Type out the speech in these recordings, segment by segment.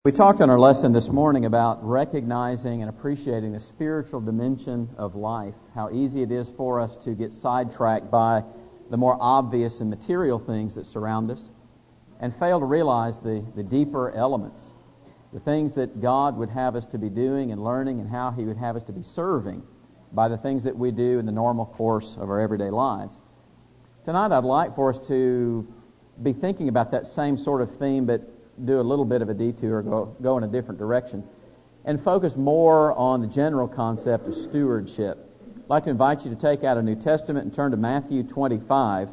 We talked in our lesson this morning about recognizing and appreciating the spiritual dimension of life, how easy it is for us to get sidetracked by the more obvious and material things that surround us and fail to realize the deeper elements, the things that God would have us to be doing and learning and how He would have us to be serving by the things that we do in the normal course of our everyday lives. Tonight I'd like for us to be thinking about that same sort of theme, but do a little bit of a detour, go in a different direction, and focus more on the general concept of stewardship. I'd like to invite you to take out a New Testament and turn to Matthew 25.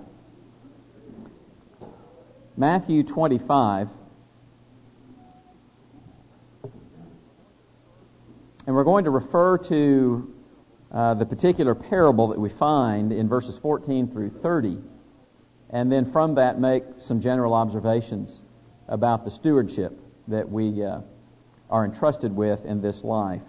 Matthew 25. And we're going to refer to the particular parable that we find in verses 14 through 30, and then from that make some general observations about the stewardship that we are entrusted with in this life.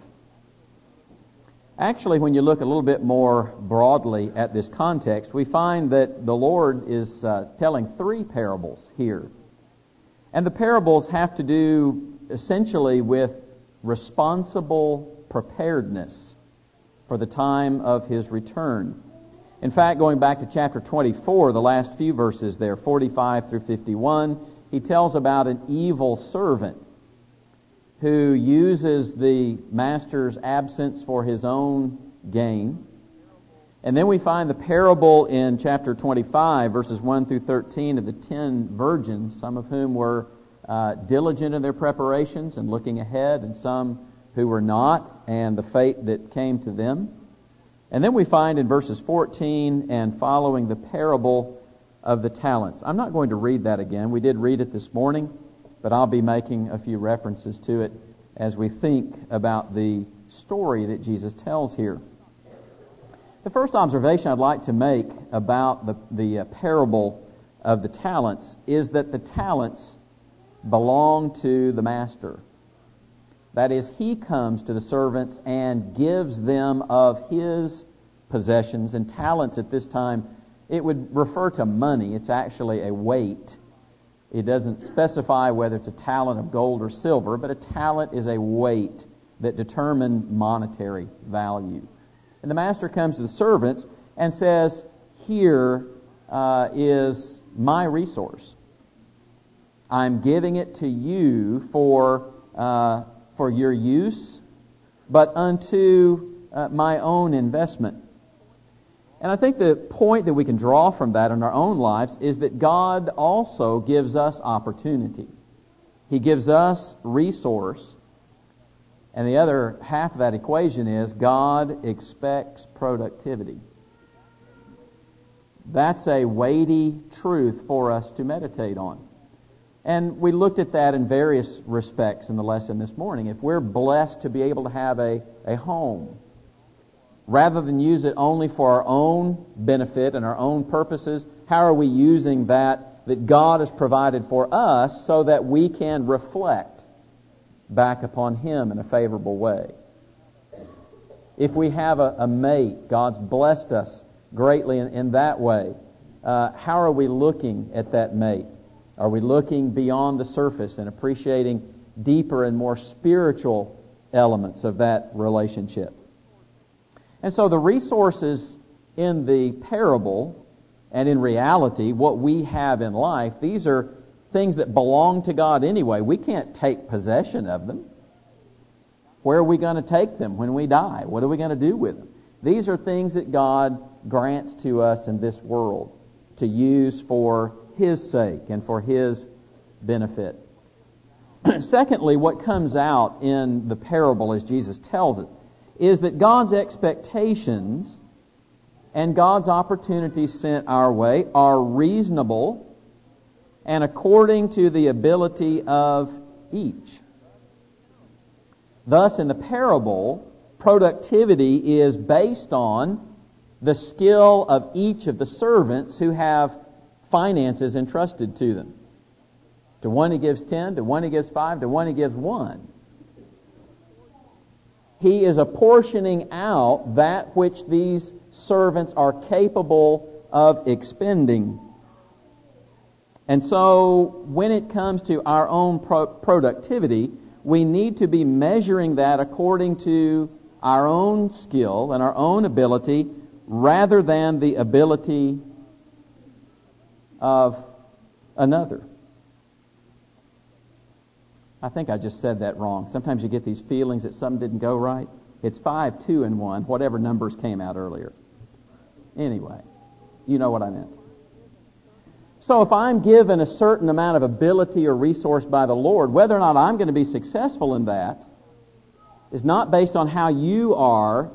Actually, when you look a little bit more broadly at this context, we find that the Lord is telling three parables here. And the parables have to do essentially with responsible preparedness for the time of His return. In fact, going back to chapter 24, the last few verses there, 45 through 51, He tells about an evil servant who uses the master's absence for his own gain. And then we find the parable in chapter 25, verses 1 through 13, of the 10 virgins, some of whom were diligent in their preparations and looking ahead, and some who were not, and the fate that came to them. And then we find in verses 14 and following the parable of the talents. I'm not going to read that again. We did read it this morning, but I'll be making a few references to it as we think about the story that Jesus tells here. The first observation I'd like to make about the parable of the talents is that the talents belong to the master. That is, He comes to the servants and gives them of His possessions. And talents at this time, it would refer to money. It's actually a weight. It doesn't specify whether it's a talent of gold or silver, but a talent is a weight that determines monetary value. And the master comes to the servants and says, here is my resource. I'm giving it to you for your use, but unto my own investment. And I think the point that we can draw from that in our own lives is that God also gives us opportunity. He gives us resource. And the other half of that equation is God expects productivity. That's a weighty truth for us to meditate on. And we looked at that in various respects in the lesson this morning. If we're blessed to be able to have a home, rather than use it only for our own benefit and our own purposes, how are we using that God has provided for us so that we can reflect back upon Him in a favorable way? If we have a mate, God's blessed us greatly in that way. How are we looking at that mate? Are we looking beyond the surface and appreciating deeper and more spiritual elements of that relationship? And so the resources in the parable and in reality, what we have in life, these are things that belong to God anyway. We can't take possession of them. Where are we going to take them when we die? What are we going to do with them? These are things that God grants to us in this world to use for His sake and for His benefit. Secondly, what comes out in the parable as Jesus tells it is that God's expectations and God's opportunities sent our way are reasonable and according to the ability of each. Thus, in the parable, productivity is based on the skill of each of the servants who have finances entrusted to them. To one He gives 10, to one He gives 5, to one He gives 1. He is apportioning out that which these servants are capable of expending. And so when it comes to our own productivity, we need to be measuring that according to our own skill and our own ability rather than the ability of another. I think I just said that wrong. Sometimes you get these feelings that something didn't go right. It's 5, 2, and 1, whatever numbers came out earlier. Anyway, you know what I meant. So if I'm given a certain amount of ability or resource by the Lord, whether or not I'm going to be successful in that is not based on how you are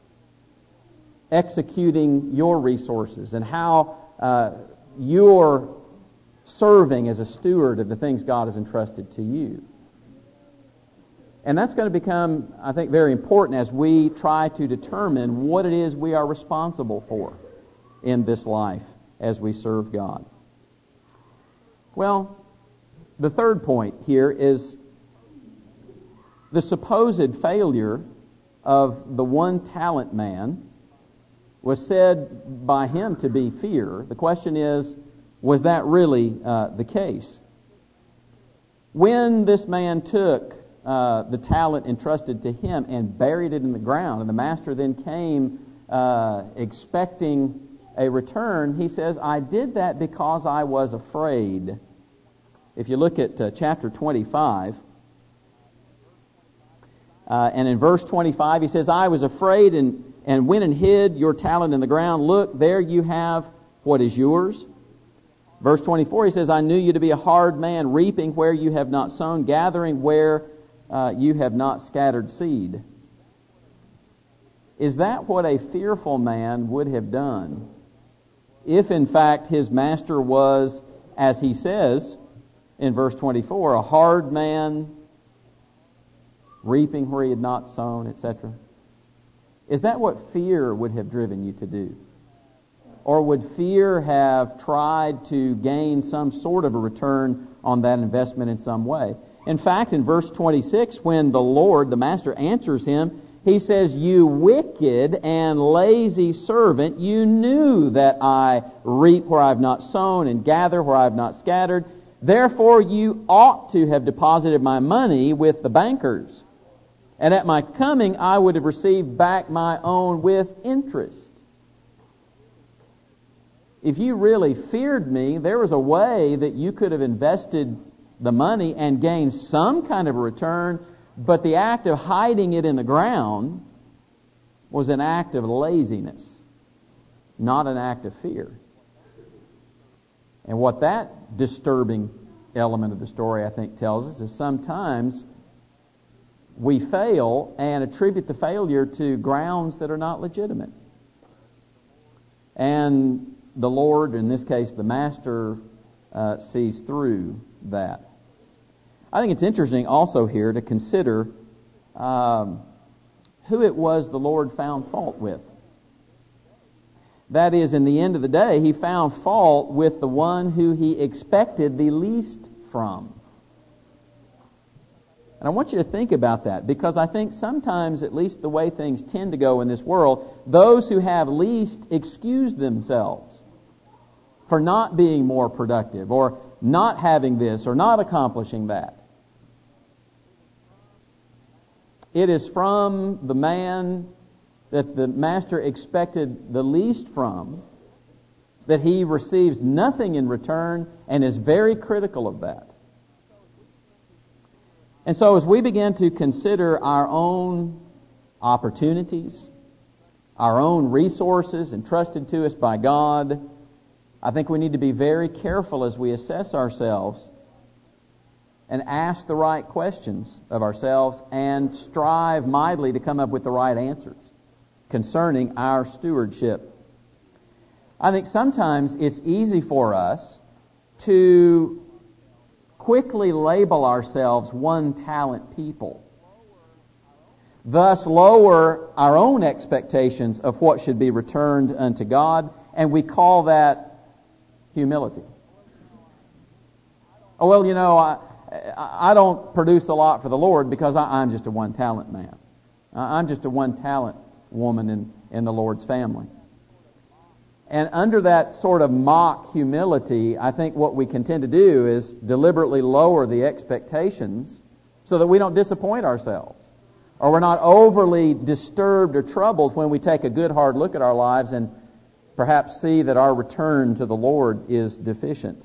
executing your resources and how you're serving as a steward of the things God has entrusted to you. And that's going to become, I think, very important as we try to determine what it is we are responsible for in this life as we serve God. Well, the third point here is the supposed failure of the one-talent man was said by him to be fear. The question is, was that really the case? When this man took the talent entrusted to him and buried it in the ground, and the master then came expecting a return, he says, I did that because I was afraid. If you look at chapter 25, and in verse 25 he says, I was afraid and went and hid your talent in the ground. Look, there you have what is yours. Verse 24 he says, I knew you to be a hard man, reaping where you have not sown, gathering where you have not scattered seed. Is that what a fearful man would have done if in fact his master was, as he says in verse 24, a hard man, reaping where he had not sown, etc.? Is that what fear would have driven you to do? Or would fear have tried to gain some sort of a return on that investment in some way? In fact, in verse 26, when the Lord, the master, answers him, he says, you wicked and lazy servant, you knew that I reap where I have not sown and gather where I have not scattered. Therefore you ought to have deposited my money with the bankers. And at my coming I would have received back my own with interest. If you really feared me, there was a way that you could have invested the money and gained some kind of a return, but the act of hiding it in the ground was an act of laziness, not an act of fear. And what that disturbing element of the story, I think, tells us is sometimes we fail and attribute the failure to grounds that are not legitimate. And the Lord, in this case the master, sees through that. I think it's interesting also here to consider who it was the Lord found fault with. That is, in the end of the day, he found fault with the one who he expected the least from. And I want you to think about that, because I think sometimes, at least the way things tend to go in this world, those who have least excuse themselves for not being more productive or not having this or not accomplishing that. It is from the man that the master expected the least from that he receives nothing in return and is very critical of that. And so as we begin to consider our own opportunities, our own resources entrusted to us by God, I think we need to be very careful as we assess ourselves and ask the right questions of ourselves and strive mightily to come up with the right answers concerning our stewardship. I think sometimes it's easy for us to quickly label ourselves one-talent people, thus lower our own expectations of what should be returned unto God, and we call that humility. Oh, well, you know, I don't produce a lot for the Lord because I'm just a one-talent man. I'm just a one-talent woman in the Lord's family. And under that sort of mock humility, I think what we can tend to do is deliberately lower the expectations so that we don't disappoint ourselves, or we're not overly disturbed or troubled when we take a good hard look at our lives and perhaps see that our return to the Lord is deficient.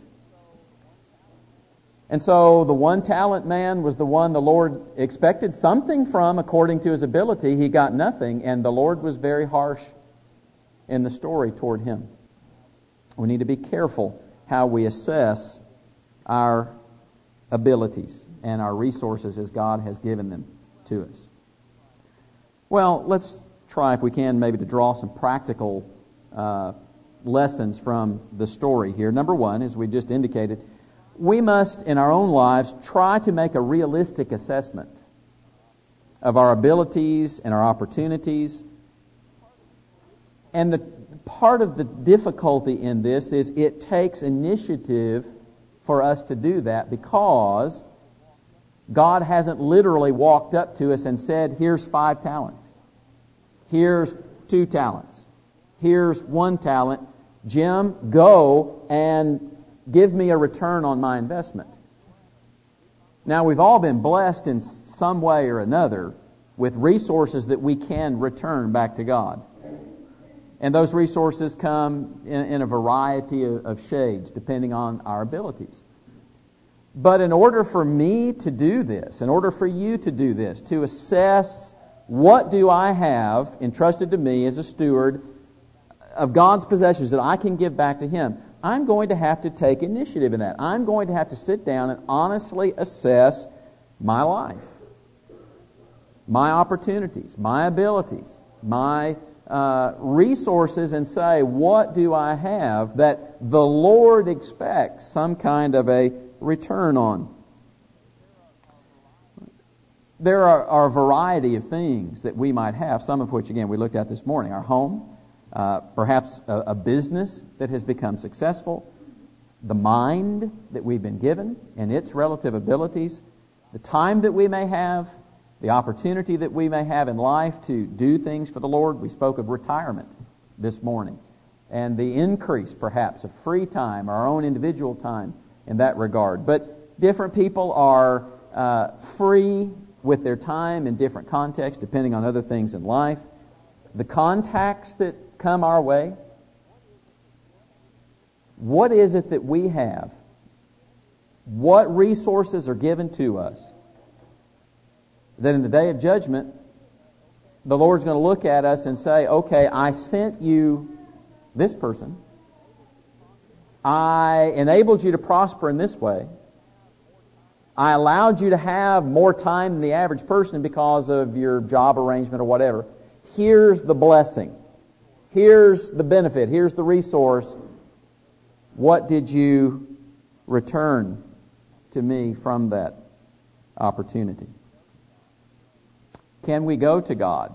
And so the 1 talent man was the one the Lord expected something from according to his ability. He got nothing, and the Lord was very harsh in the story toward him. We need to be careful how we assess our abilities and our resources as God has given them to us. Well, let's try, if we can, maybe to draw some practical lessons from the story here. Number one, as we just indicated, we must, in our own lives, try to make a realistic assessment of our abilities and our opportunities. And the part of the difficulty in this is it takes initiative for us to do that, because God hasn't literally walked up to us and said, here's 5 talents. Here's 2 talents. Here's 1 talent. Jim, go and give me a return on my investment. Now, we've all been blessed in some way or another with resources that we can return back to God. And those resources come in a variety of shades, depending on our abilities. But in order for me to do this, in order for you to do this, to assess what do I have entrusted to me as a steward of God's possessions that I can give back to Him, I'm going to have to take initiative in that. I'm going to have to sit down and honestly assess my life, my opportunities, my abilities, my resources, and say, what do I have that the Lord expects some kind of a return on? There are a variety of things that we might have, some of which, again, we looked at this morning. Our home, perhaps a business that has become successful, the mind that we've been given and its relative abilities, the time that we may have, the opportunity that we may have in life to do things for the Lord. We spoke of retirement this morning, and the increase, perhaps, of free time, our own individual time in that regard. But different people are free with their time in different contexts, depending on other things in life. The contacts that come our way, what is it that we have? What resources are given to us that in the day of judgment, the Lord's going to look at us and say, okay, I sent you this person. I enabled you to prosper in this way. I allowed you to have more time than the average person because of your job arrangement or whatever. Here's the blessing. Here's the benefit. Here's the resource. What did you return to me from that opportunity? Can we go to God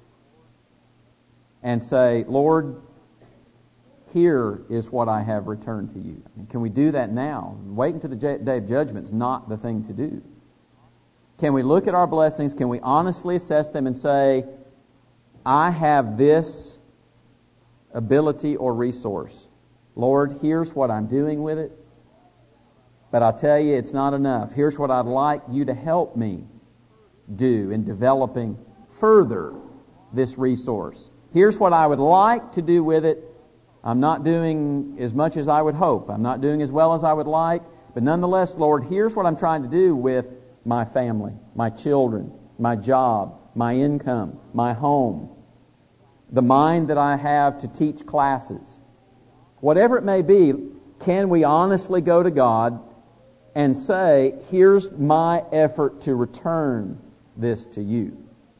and say, Lord, here is what I have returned to you? And can we do that now? Wait until the day of judgment is not the thing to do. Can we look at our blessings? Can we honestly assess them and say, I have this ability or resource. Lord, here's what I'm doing with it. But I'll tell you, it's not enough. Here's what I'd like you to help me do in developing further this resource. Here's what I would like to do with it. I'm not doing as much as I would hope. I'm not doing as well as I would like. But nonetheless, Lord, here's what I'm trying to do with my family, my children, my job, my income, my home, the mind that I have to teach classes. Whatever it may be, can we honestly go to God and say, here's my effort to return this to you?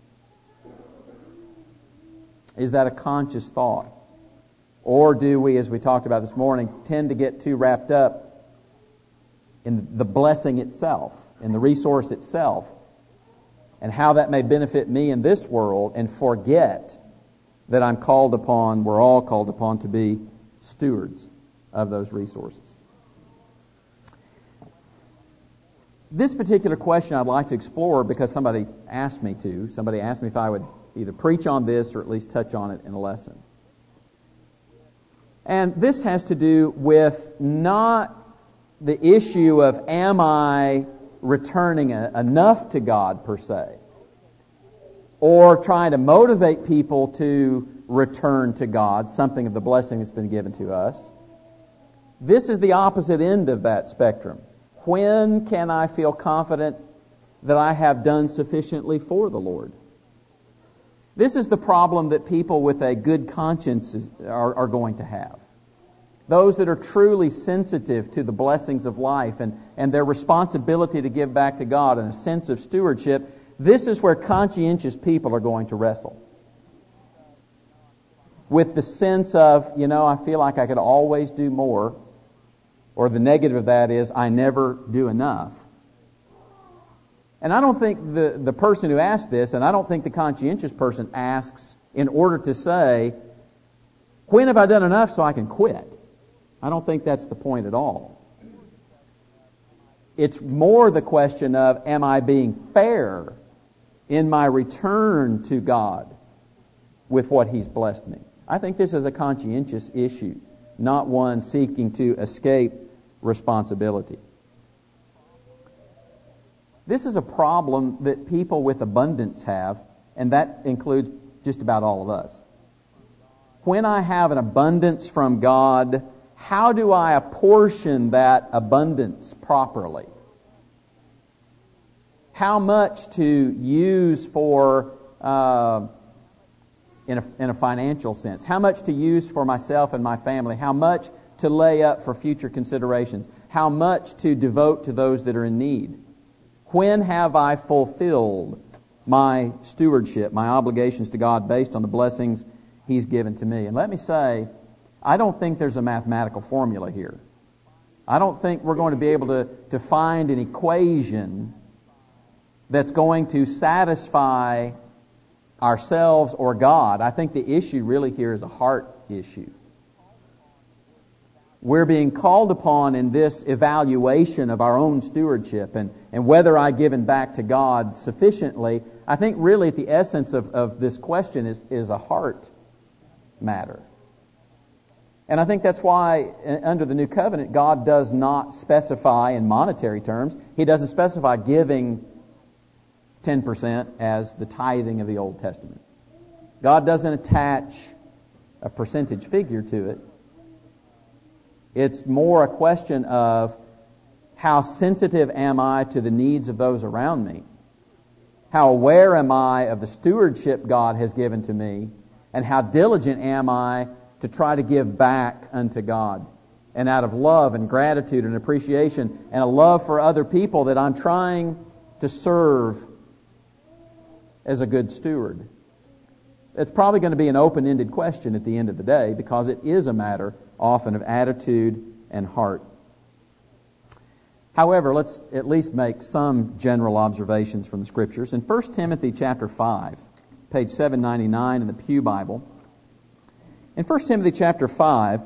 Is that a conscious thought? Or do we, as we talked about this morning, tend to get too wrapped up in the blessing itself, in the resource itself, and how that may benefit me in this world, and forget that I'm called upon, we're all called upon to be stewards of those resources? This particular question I'd like to explore because somebody asked me to. Somebody asked me if I would either preach on this or at least touch on it in a lesson. And this has to do with not the issue of am I returning enough to God per se, or trying to motivate people to return to God, something of the blessing that's been given to us. This is the opposite end of that spectrum. When can I feel confident that I have done sufficiently for the Lord? This is the problem that people with a good conscience are going to have. Those that are truly sensitive to the blessings of life and their responsibility to give back to God and a sense of stewardship, this is where conscientious people are going to wrestle. With the sense of, I feel like I could always do more, or the negative of that is, I never do enough. And I don't think the person who asks this, and I don't think the conscientious person asks in order to say, when have I done enough so I can quit? I don't think that's the point at all. It's more the question of, am I being fair in my return to God with what He's blessed me? I think this is a conscientious issue, not one seeking to escape responsibility. This is a problem that people with abundance have, and that includes just about all of us. When I have an abundance from God, how do I apportion that abundance properly? How much to use for, in a financial sense? How much to use for myself and my family? How much to lay up for future considerations? How much to devote to those that are in need? When have I fulfilled my stewardship, my obligations to God based on the blessings He's given to me? And let me say, I don't think there's a mathematical formula here. I don't think we're going to be able to find an equation that's going to satisfy ourselves or God. I think the issue really here is a heart issue. We're being called upon in this evaluation of our own stewardship and whether I've given back to God sufficiently. I think really at the essence of this question is a heart matter. And I think that's why under the New Covenant, God does not specify in monetary terms. He doesn't specify giving 10% as the tithing of the Old Testament. God doesn't attach a percentage figure to it. It's more a question of how sensitive am I to the needs of those around me? How aware am I of the stewardship God has given to me? And how diligent am I to try to give back unto God? And out of love and gratitude and appreciation and a love for other people that I'm trying to serve as a good steward. It's probably going to be an open-ended question at the end of the day because it is a matter often of attitude and heart. However, let's at least make some general observations from the Scriptures. In 1 Timothy chapter 5, page 799 in the Pew Bible, in 1 Timothy chapter 5,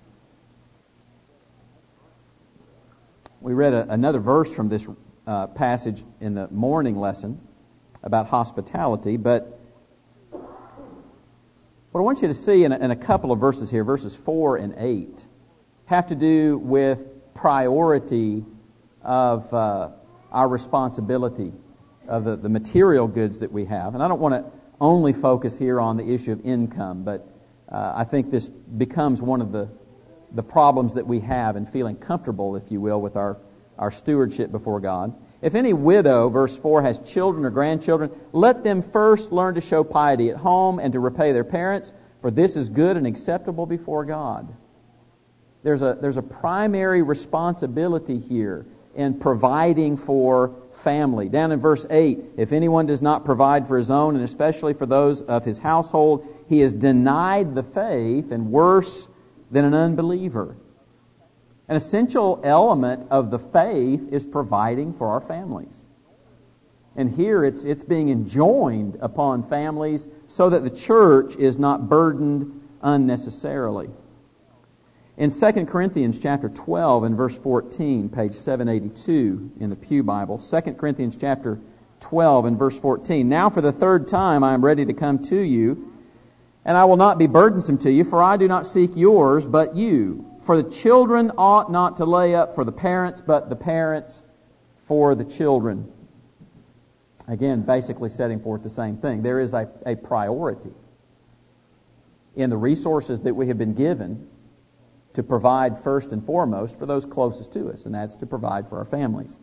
we read another verse from this passage in the morning lesson about hospitality, but what I want you to see in a couple of verses here, verses 4 and 8, have to do with priority of our responsibility of the material goods that we have. And I don't want to only focus here on the issue of income, but I think this becomes one of the problems that we have in feeling comfortable, if you will, with our stewardship before God. If any widow, verse 4, has children or grandchildren, let them first learn to show piety at home and to repay their parents, for this is good and acceptable before God. There's a primary responsibility here in providing for family. Down in verse 8, if anyone does not provide for his own, and especially for those of his household, he is denied the faith and worse than an unbeliever. An essential element of the faith is providing for our families. And here it's being enjoined upon families so that the church is not burdened unnecessarily. In 2 Corinthians chapter 12 and verse 14, page 782 in the Pew Bible, 2 Corinthians chapter 12 and verse 14, now for the third time I am ready to come to you, and I will not be burdensome to you, for I do not seek yours, but you. For the children ought not to lay up for the parents, but the parents for the children. Again, basically setting forth the same thing. There is a priority in the resources that we have been given to provide first and foremost for those closest to us, and that's to provide for our families.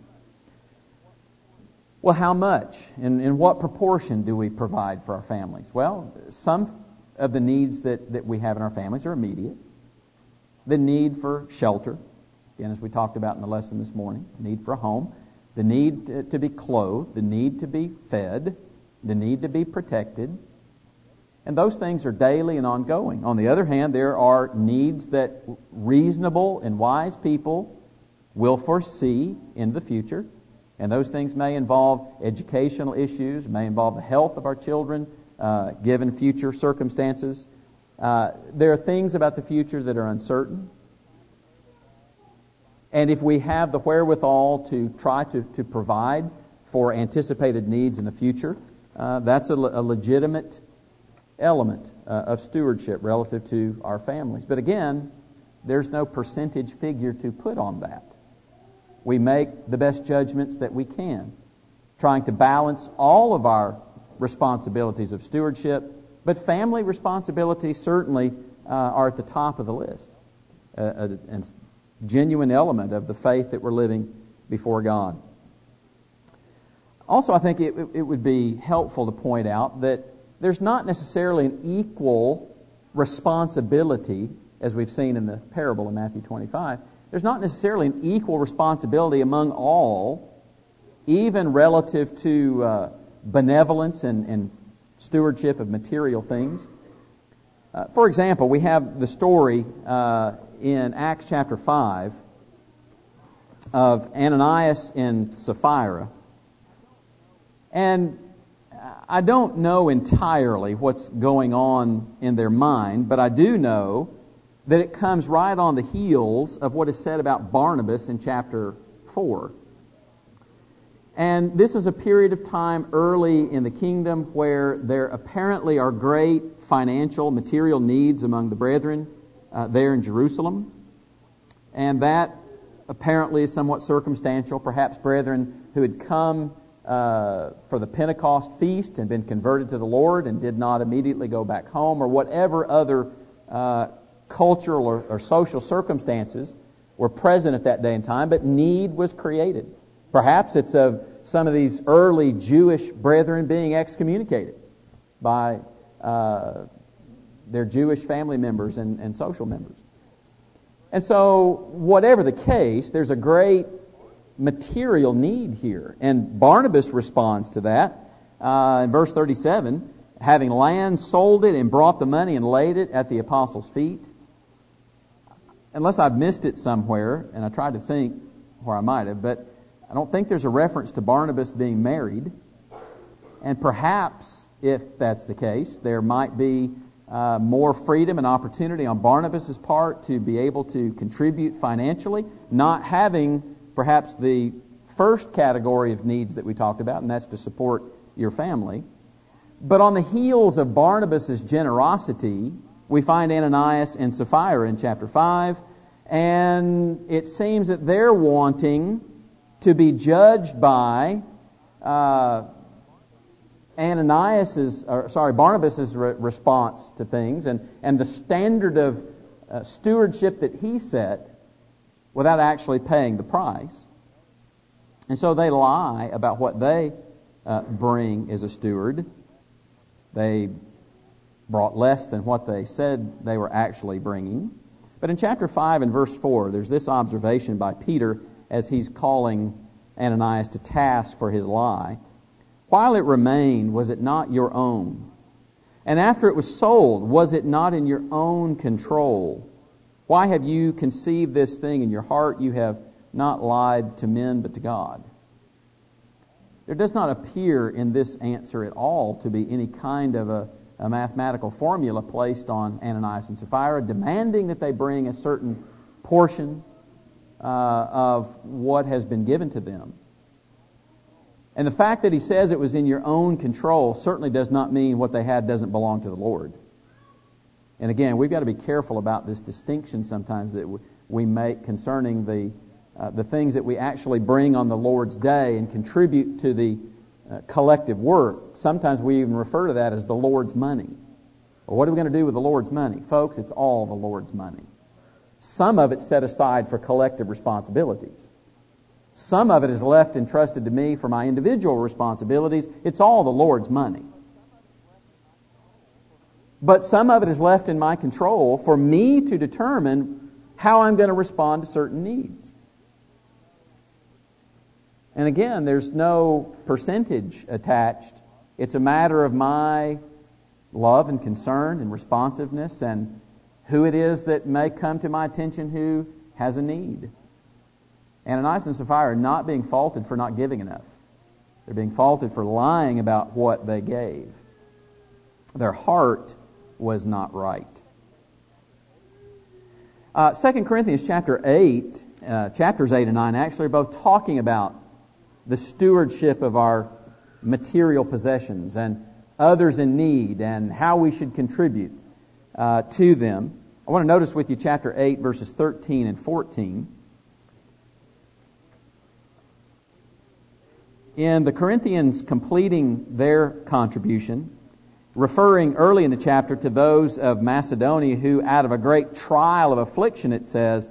Well, how much? In what proportion do we provide for our families? Well, some of the needs that we have in our families are immediate. The need for shelter, again, as we talked about in the lesson this morning, the need for a home, the need to be clothed, the need to be fed, the need to be protected. And those things are daily and ongoing. On the other hand, there are needs that reasonable and wise people will foresee in the future. And those things may involve educational issues, may involve the health of our children, given future circumstances. There are things about the future that are uncertain. And if we have the wherewithal to try to provide for anticipated needs in the future, that's a legitimate element of stewardship relative to our families. But again, there's no percentage figure to put on that. We make the best judgments that we can, trying to balance all of our responsibilities of stewardship, but family responsibilities certainly are at the top of the list. A genuine element of the faith that we're living before God. Also, I think it would be helpful to point out that there's not necessarily an equal responsibility, as we've seen in the parable in Matthew 25. There's not necessarily an equal responsibility among all, even relative to benevolence and stewardship of material things. For example, we have the story in Acts chapter 5 of Ananias and Sapphira. And I don't know entirely what's going on in their mind, but I do know that it comes right on the heels of what is said about Barnabas in chapter 4. And this is a period of time early in the kingdom where there apparently are great financial, material needs among the brethren there in Jerusalem. And that apparently is somewhat circumstantial. Perhaps brethren who had come for the Pentecost feast and been converted to the Lord and did not immediately go back home, or whatever other cultural or social circumstances were present at that day and time, but need was created. Perhaps it's of some of these early Jewish brethren being excommunicated by their Jewish family members and social members. And so, whatever the case, there's a great material need here. And Barnabas responds to that in verse 37, having land, sold it, and brought the money and laid it at the apostles' feet. Unless I've missed it somewhere, and I tried to think where I might have, but I don't think there's a reference to Barnabas being married. And perhaps, if that's the case, there might be more freedom and opportunity on Barnabas' part to be able to contribute financially, not having perhaps the first category of needs that we talked about, and that's to support your family. But on the heels of Barnabas' generosity, we find Ananias and Sapphira in chapter 5, and it seems that they're wanting to be judged by Barnabas' response to things and the standard of stewardship that he set without actually paying the price. And so they lie about what they bring as a steward. They brought less than what they said they were actually bringing. But in chapter 5 and verse 4, there's this observation by Peter as he's calling Ananias to task for his lie. While it remained, was it not your own? And after it was sold, was it not in your own control? Why have you conceived this thing in your heart? You have not lied to men but to God. There does not appear in this answer at all to be any kind of a mathematical formula placed on Ananias and Sapphira, demanding that they bring a certain portion of what has been given to them. And the fact that he says it was in your own control certainly does not mean what they had doesn't belong to the Lord. And again, we've got to be careful about this distinction sometimes that we make concerning the the things that we actually bring on the Lord's day and contribute to the collective work. Sometimes we even refer to that as the Lord's money. Well, what are we going to do with the Lord's money? Folks, it's all the Lord's money. Some of it's set aside for collective responsibilities. Some of it is left entrusted to me for my individual responsibilities. It's all the Lord's money. But some of it is left in my control for me to determine how I'm going to respond to certain needs. And again, there's no percentage attached. It's a matter of my love and concern and responsiveness and who it is that may come to my attention who has a need. Ananias and Sapphira are not being faulted for not giving enough. They're being faulted for lying about what they gave. Their heart was not right. 2 Corinthians chapter 8, chapters 8 and 9 actually are both talking about the stewardship of our material possessions and others in need and how we should contribute to them. I want to notice with you chapter 8, verses 13 and 14. In the Corinthians completing their contribution, referring early in the chapter to those of Macedonia who out of a great trial of affliction, it says,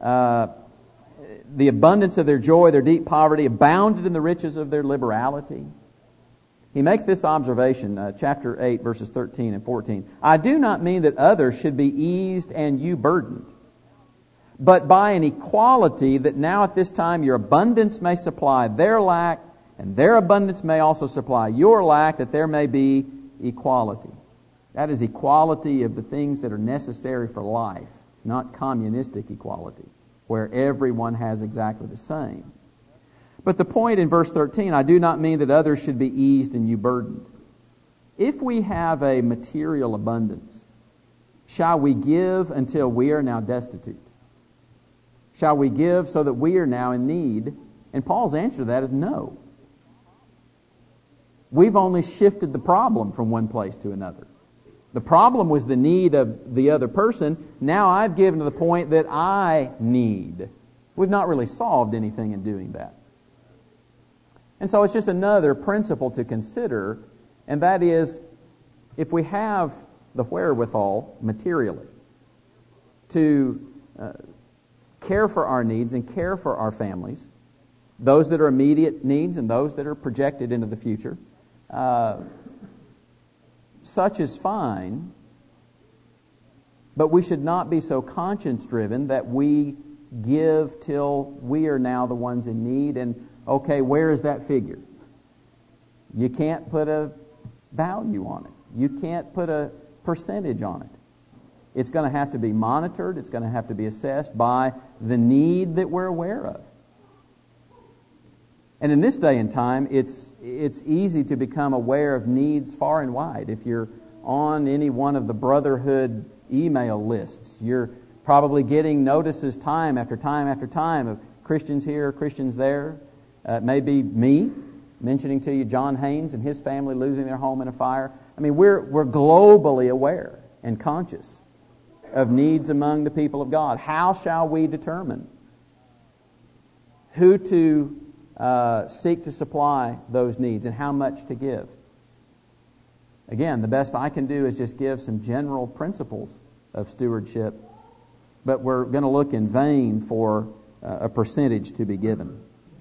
the abundance of their joy, their deep poverty, abounded in the riches of their liberality. He makes this observation, chapter 8, verses 13 and 14. I do not mean that others should be eased and you burdened, but by an equality that now at this time your abundance may supply their lack, and their abundance may also supply your lack, that there may be equality. That is equality of the things that are necessary for life, not communistic equality, where everyone has exactly the same. But the point in verse 13, I do not mean that others should be eased and you burdened. If we have a material abundance, shall we give until we are now destitute? Shall we give so that we are now in need? And Paul's answer to that is no. We've only shifted the problem from one place to another. The problem was the need of the other person. Now I've given to the point that I need. We've not really solved anything in doing that. And so it's just another principle to consider, and that is, if we have the wherewithal materially to care for our needs and care for our families, those that are immediate needs and those that are projected into the future, such is fine, but we should not be so conscience-driven that we give till we are now the ones in need. And, okay, where is that figure? You can't put a value on it. You can't put a percentage on it. It's going to have to be monitored. It's going to have to be assessed by the need that we're aware of. And in this day and time, it's easy to become aware of needs far and wide. If you're on any one of the Brotherhood email lists, you're probably getting notices time after time after time of Christians here, Christians there. It may be me mentioning to you John Haynes and his family losing their home in a fire. I mean, we're globally aware and conscious of needs among the people of God. How shall we determine who to seek to supply those needs and how much to give? Again, the best I can do is just give some general principles of stewardship, but we're going to look in vain for a percentage to be given.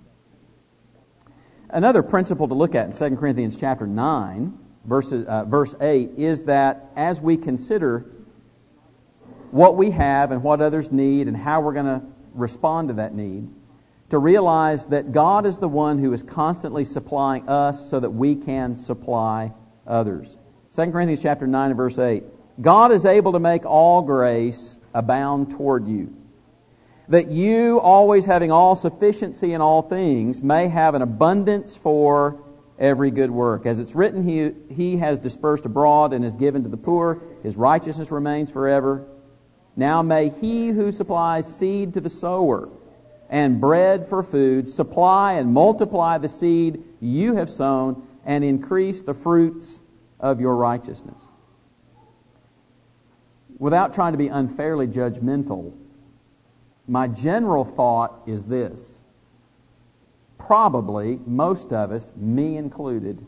Another principle to look at in 2 Corinthians chapter 9, verse 8, is that as we consider what we have and what others need and how we're going to respond to that need, to realize that God is the one who is constantly supplying us so that we can supply others. 2 Corinthians chapter 9 and verse 8, God is able to make all grace abound toward you, that you, always having all sufficiency in all things, may have an abundance for every good work. As it's written, he has dispersed abroad and has given to the poor. His righteousness remains forever. Now may He who supplies seed to the sower and bread for food supply and multiply the seed you have sown and increase the fruits of your righteousness. Without trying to be unfairly judgmental, my general thought is this. Probably most of us, me included,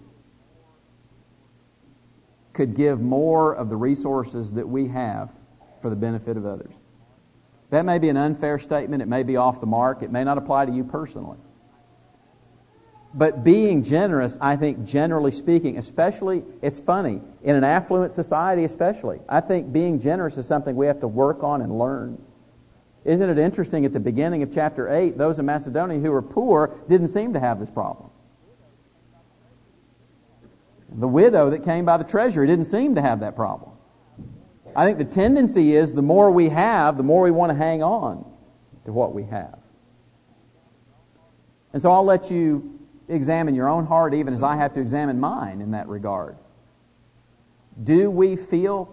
could give more of the resources that we have for the benefit of others. That may be an unfair statement. It may be off the mark. It may not apply to you personally. But being generous, I think, generally speaking, especially, it's funny, in an affluent society especially, I think being generous is something we have to work on and learn. Isn't it interesting, at the beginning of chapter 8, those in Macedonia who were poor didn't seem to have this problem. The widow that came by the treasury didn't seem to have that problem. I think the tendency is the more we have, the more we want to hang on to what we have. And so I'll let you examine your own heart even as I have to examine mine in that regard. Do we feel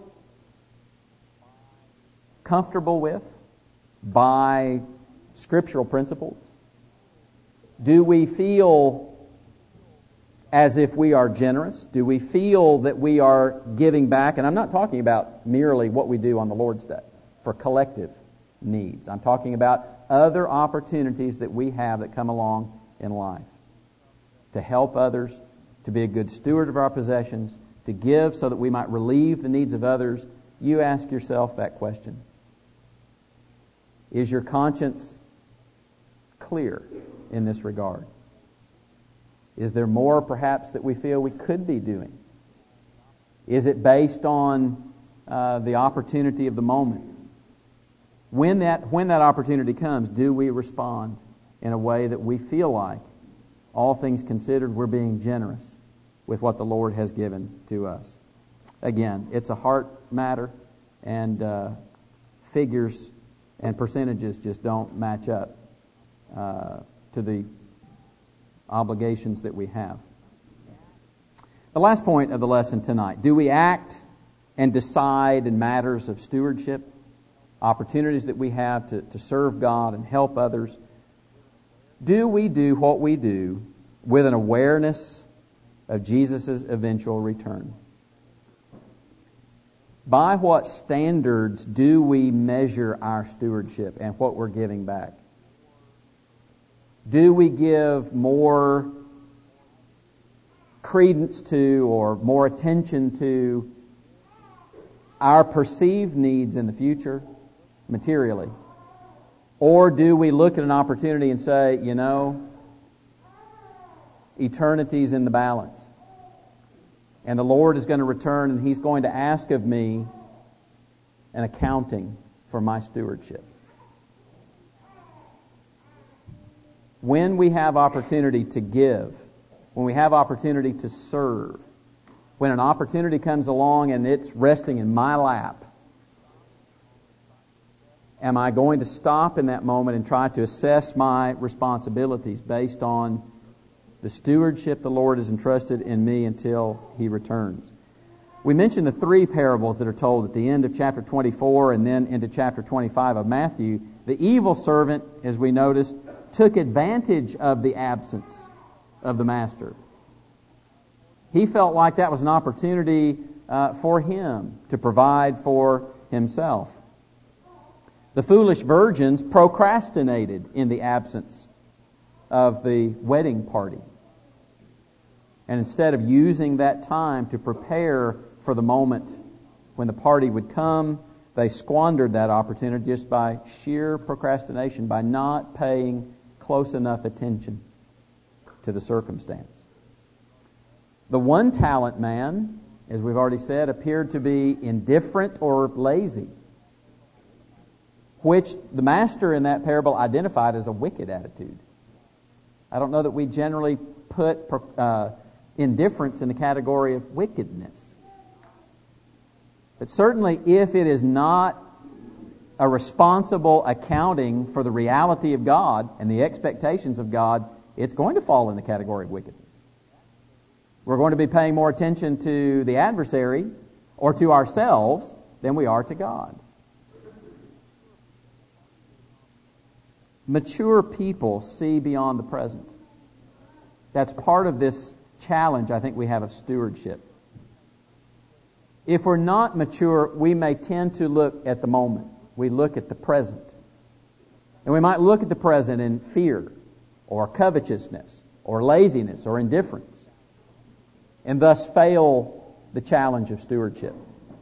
comfortable with, by scriptural principles? Do we feel as if we are generous? Do we feel that we are giving back? And I'm not talking about merely what we do on the Lord's Day for collective needs. I'm talking about other opportunities that we have that come along in life. To help others, to be a good steward of our possessions, to give so that we might relieve the needs of others. You ask yourself that question. Is your conscience clear in this regard? Is there more perhaps that we feel we could be doing? Is it based on the opportunity of the moment? When that opportunity comes, do we respond in a way that we feel like, all things considered, we're being generous with what the Lord has given to us? Again, it's a heart matter, and figures and percentages just don't match up to the obligations that we have. The last point of the lesson tonight: do we act and decide in matters of stewardship, opportunities that we have to serve God and help others? Do we do what we do with an awareness of Jesus' eventual return? By what standards do we measure our stewardship and what we're giving back? Do we give more credence to or more attention to our perceived needs in the future, materially? Or do we look at an opportunity and say, you know, eternity's in the balance, and the Lord is going to return, and He's going to ask of me an accounting for my stewardship? When we have opportunity to give, when we have opportunity to serve, when an opportunity comes along and it's resting in my lap, am I going to stop in that moment and try to assess my responsibilities based on the stewardship the Lord has entrusted in me until He returns? We mentioned the three parables that are told at the end of chapter 24 and then into chapter 25 of Matthew. The evil servant, as we noticed, took advantage of the absence of the master. He felt like that was an opportunity for him to provide for himself. The foolish virgins procrastinated in the absence of the wedding party. And instead of using that time to prepare for the moment when the party would come, they squandered that opportunity just by sheer procrastination, by not paying close enough attention to the circumstance. The one-talent man, as we've already said, appeared to be indifferent or lazy, which the master in that parable identified as a wicked attitude. I don't know that we generally put indifference in the category of wickedness. But certainly if it is not a responsible accounting for the reality of God and the expectations of God, it's going to fall in the category of wickedness. We're going to be paying more attention to the adversary or to ourselves than we are to God. Mature people see beyond the present. That's part of this challenge, I think, we have of stewardship. If we're not mature, we may tend to look at the moment. We look at the present. And we might look at the present in fear or covetousness or laziness or indifference and thus fail the challenge of stewardship.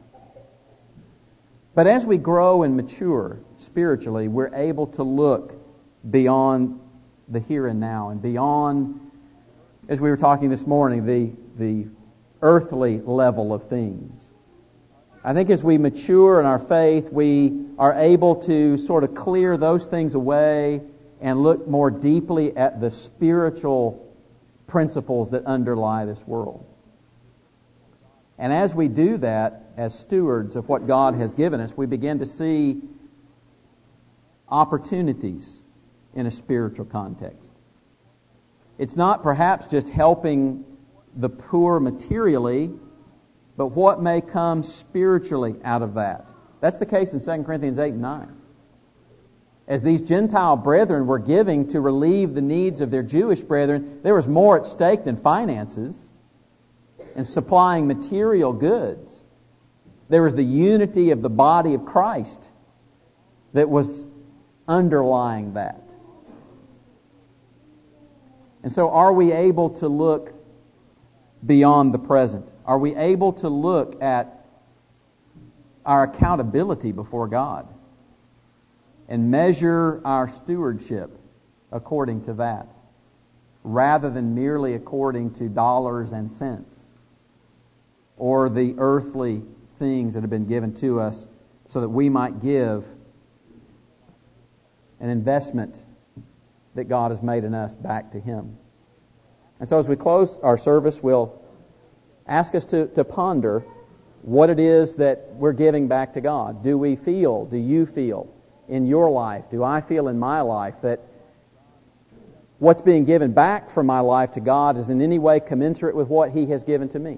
But as we grow and mature spiritually, we're able to look beyond the here and now and beyond, as we were talking this morning, the earthly level of things. I think as we mature in our faith, we are able to sort of clear those things away and look more deeply at the spiritual principles that underlie this world. And as we do that, as stewards of what God has given us, we begin to see opportunities in a spiritual context. It's not perhaps just helping the poor materially, but what may come spiritually out of that. That's the case in 2 Corinthians 8 and 9. As these Gentile brethren were giving to relieve the needs of their Jewish brethren, there was more at stake than finances and supplying material goods. There was the unity of the body of Christ that was underlying that. And so are we able to look beyond the present? Are we able to look at our accountability before God and measure our stewardship according to that, rather than merely according to dollars and cents or the earthly things that have been given to us so that we might give an investment that God has made in us back to Him? And so as we close our service, we'll ask us to ponder what it is that we're giving back to God. Do you feel in your life, do I feel in my life that what's being given back from my life to God is in any way commensurate with what He has given to me?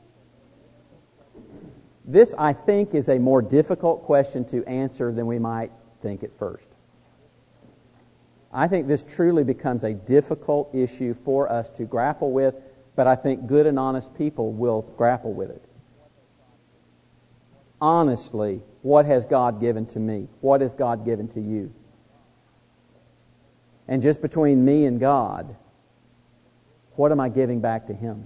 This, I think, is a more difficult question to answer than we might think at first. I think this truly becomes a difficult issue for us to grapple with, but I think good and honest people will grapple with it. Honestly, what has God given to me? What has God given to you? And just between me and God, what am I giving back to Him?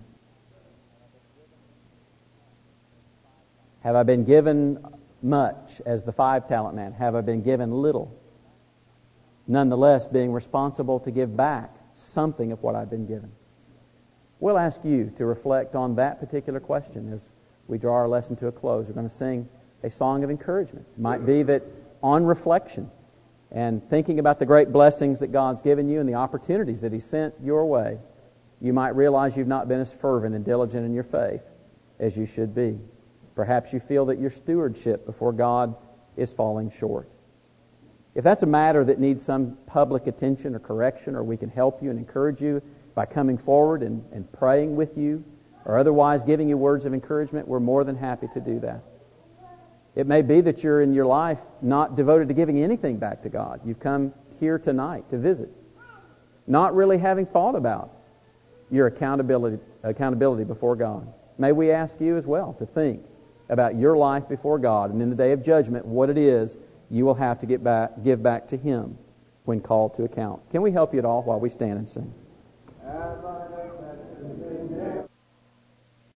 Have I been given much as the 5-talent man? Have I been given little? Nonetheless, being responsible to give back something of what I've been given. We'll ask you to reflect on that particular question as we draw our lesson to a close. We're going to sing a song of encouragement. It might be that on reflection and thinking about the great blessings that God's given you and the opportunities that He sent your way, you might realize you've not been as fervent and diligent in your faith as you should be. Perhaps you feel that your stewardship before God is falling short. If that's a matter that needs some public attention or correction, or we can help you and encourage you by coming forward and praying with you, or otherwise giving you words of encouragement, we're more than happy to do that. It may be that you're in your life not devoted to giving anything back to God. You've come here tonight to visit, not really having thought about your accountability before God. May we ask you as well to think about your life before God, and in the day of judgment, what it is you will have to give back to Him when called to account. Can we help you at all while we stand and sing?